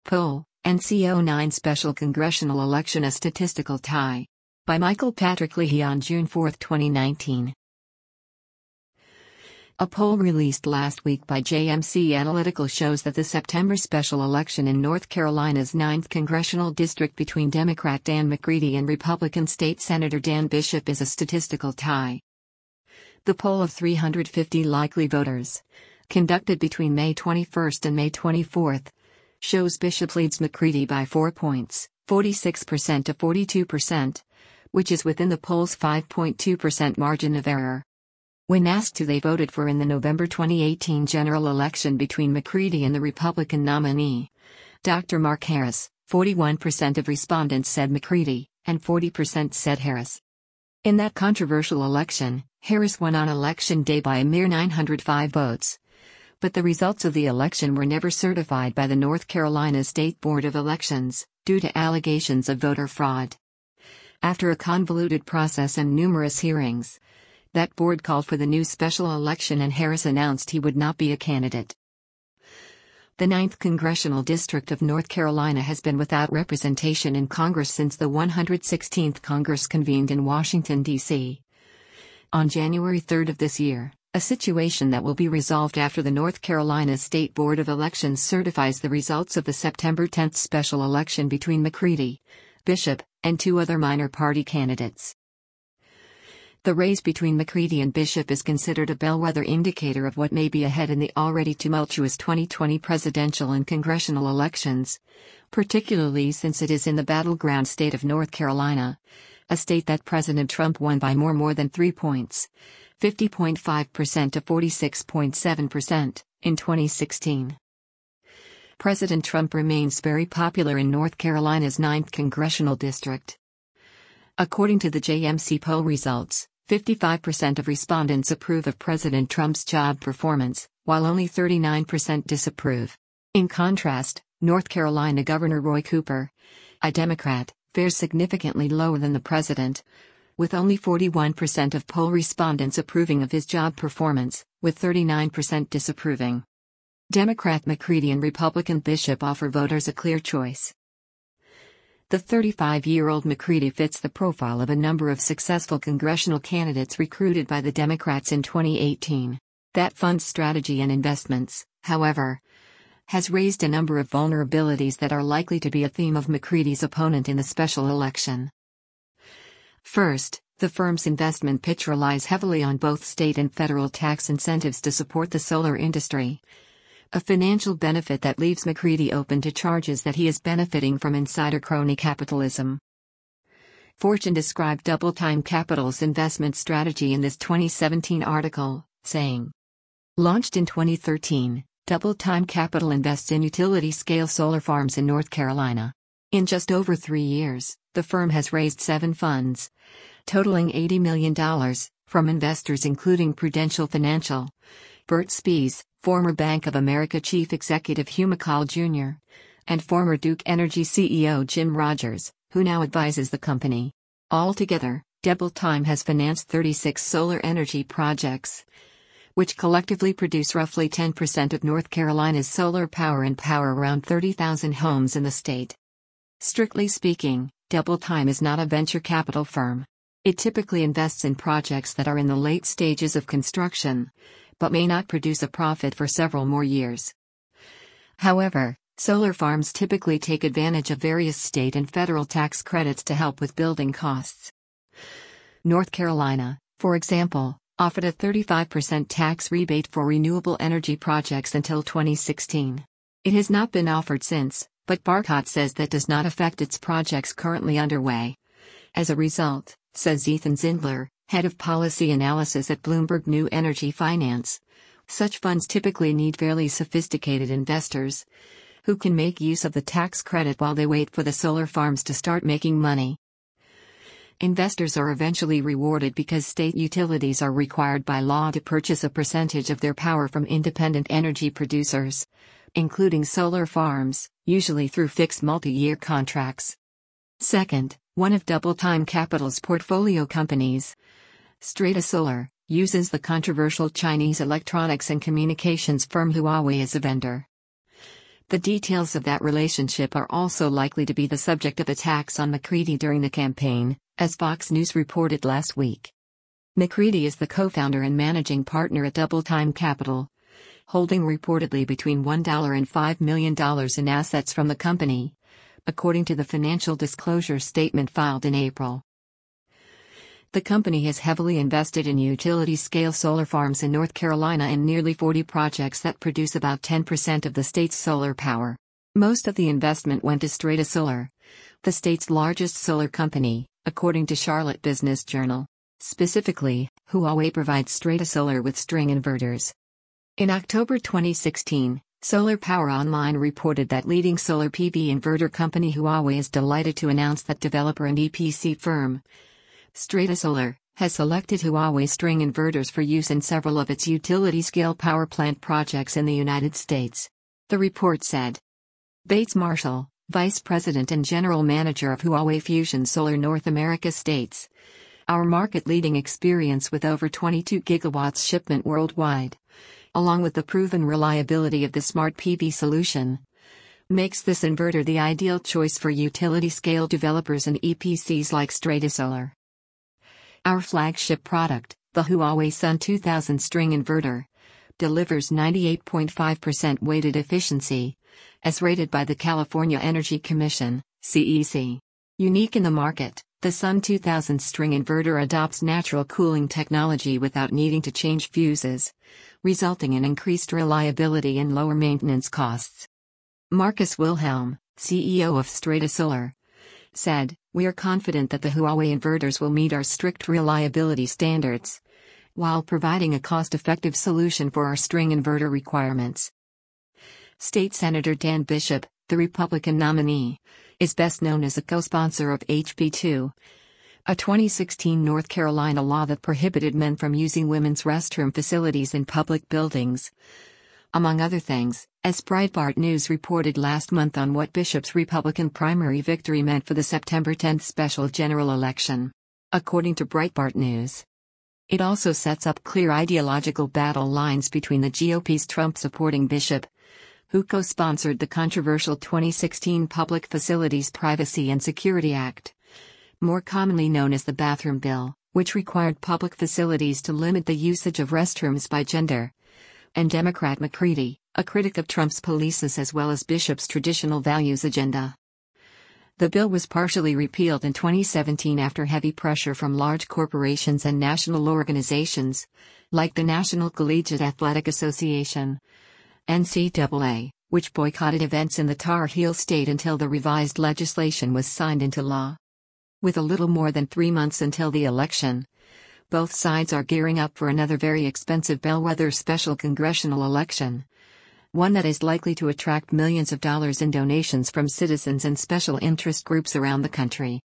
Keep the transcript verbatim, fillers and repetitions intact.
Poll, N C O nine Special Congressional Election A Statistical Tie. By Michael Patrick Leahy on June fourth, twenty nineteen. A poll released last week by J M C Analytical shows that the September special election in North Carolina's ninth Congressional District between Democrat Dan McCready and Republican State Senator Dan Bishop is a statistical tie. The poll of three hundred fifty likely voters, conducted between May twenty-first and May twenty-fourth, shows Bishop leads McCready by four points, forty-six percent to forty-two percent, which is within the poll's five point two percent margin of error. When asked who they voted for in the November twenty eighteen general election between McCready and the Republican nominee, Doctor Mark Harris, forty-one percent of respondents said McCready, and forty percent said Harris. In that controversial election, Harris won on election day by a mere nine hundred five votes. But the results of the election were never certified by the North Carolina State Board of Elections, due to allegations of voter fraud. After a convoluted process and numerous hearings, that board called for the new special election and Harris announced he would not be a candidate. The ninth Congressional District of North Carolina has been without representation in Congress since the one hundred sixteenth Congress convened in Washington, D C on January third of this year, a situation that will be resolved after the North Carolina State Board of Elections certifies the results of the September tenth special election between McCready, Bishop, and two other minor party candidates. The race between McCready and Bishop is considered a bellwether indicator of what may be ahead in the already tumultuous twenty twenty presidential and congressional elections, particularly since it is in the battleground state of North Carolina, a state that President Trump won by more more than three points, fifty point five percent to forty-six point seven percent, in twenty sixteen. President Trump remains very popular in North Carolina's ninth Congressional District. According to the J M C poll results, fifty-five percent of respondents approve of President Trump's job performance, while only thirty-nine percent disapprove. In contrast, North Carolina Governor Roy Cooper, a Democrat, fares significantly lower than the president, with only forty-one percent of poll respondents approving of his job performance, with thirty-nine percent disapproving. Democrat McCready and Republican Bishop offer voters a clear choice. The thirty-five-year-old McCready fits the profile of a number of successful congressional candidates recruited by the Democrats in twenty eighteen. That fund's strategy and investments, however, has raised a number of vulnerabilities that are likely to be a theme of McCready's opponent in the special election. First, the firm's investment pitch relies heavily on both state and federal tax incentives to support the solar industry, a financial benefit that leaves McCready open to charges that he is benefiting from insider crony capitalism. Fortune described Double Time Capital's investment strategy in this twenty seventeen article, saying, launched in twenty thirteen, Double Time Capital invests in utility-scale solar farms in North Carolina. In just over three years, the firm has raised seven funds, totaling eighty million dollars, from investors including Prudential Financial, Burt Spies, former Bank of America Chief Executive Hugh McColl Junior, and former Duke Energy C E O Jim Rogers, who now advises the company. Altogether, Double Time has financed thirty-six solar energy projects, which collectively produce roughly ten percent of North Carolina's solar power and power around thirty thousand homes in the state. Strictly speaking, Double Time is not a venture capital firm. It typically invests in projects that are in the late stages of construction, but may not produce a profit for several more years. However, solar farms typically take advantage of various state and federal tax credits to help with building costs. North Carolina, for example, offered a thirty-five percent tax rebate for renewable energy projects until twenty sixteen. It has not been offered since, but Barcott says that does not affect its projects currently underway. As a result, says Ethan Zindler, head of policy analysis at Bloomberg New Energy Finance, such funds typically need fairly sophisticated investors who can make use of the tax credit while they wait for the solar farms to start making money. Investors are eventually rewarded because state utilities are required by law to purchase a percentage of their power from independent energy producers, including solar farms, usually through fixed multi-year contracts. Second, one of Double Time Capital's portfolio companies, Strata Solar, uses the controversial Chinese electronics and communications firm Huawei as a vendor. The details of that relationship are also likely to be the subject of attacks on McCready during the campaign, as Fox News reported last week. McCready is the co-founder and managing partner at Double Time Capital, holding reportedly between one dollar and five million dollars in assets from the company, according to the financial disclosure statement filed in April. The company has heavily invested in utility-scale solar farms in North Carolina and nearly forty projects that produce about ten percent of the state's solar power. Most of the investment went to Strata Solar, the state's largest solar company, according to Charlotte Business Journal. Specifically, Huawei provides Strata Solar with string inverters. In October twenty sixteen, Solar Power Online reported that leading solar P V inverter company Huawei is delighted to announce that developer and E P C firm Strata Solar has selected Huawei string inverters for use in several of its utility-scale power plant projects in the United States. The report said. Bates Marshall, Vice President and General Manager of Huawei Fusion Solar North America states, "Our market-leading experience with over twenty-two gigawatts shipment worldwide, along with the proven reliability of the smart P V solution, makes this inverter the ideal choice for utility-scale developers and E P Cs like Strata Solar. Our flagship product, the Huawei Sun two thousand string inverter, delivers ninety-eight point five percent weighted efficiency, as rated by the California Energy Commission, C E C. Unique in the market, the Sun two thousand string inverter adopts natural cooling technology without needing to change fuses, resulting in increased reliability and lower maintenance costs." Marcus Wilhelm, C E O of Strata Solar, said, "We are confident that the Huawei inverters will meet our strict reliability standards, while providing a cost-effective solution for our string inverter requirements." State Senator Dan Bishop, the Republican nominee, is best known as a co-sponsor of H B two, a twenty sixteen North Carolina law that prohibited men from using women's restroom facilities in public buildings. Among other things, as Breitbart News reported last month on what Bishop's Republican primary victory meant for the September tenth special general election. According to Breitbart News, it also sets up clear ideological battle lines between the G O P's Trump-supporting Bishop, who co-sponsored the controversial twenty sixteen Public Facilities Privacy and Security Act, more commonly known as the Bathroom Bill, which required public facilities to limit the usage of restrooms by gender, and Democrat McCready, a critic of Trump's policies as well as Bishop's traditional values agenda. The bill was partially repealed in twenty seventeen after heavy pressure from large corporations and national organizations, like the National Collegiate Athletic Association, N C double A, which boycotted events in the Tar Heel state until the revised legislation was signed into law. With a little more than three months until the election, both sides are gearing up for another very expensive bellwether special congressional election, one that is likely to attract millions of dollars in donations from citizens and special interest groups around the country.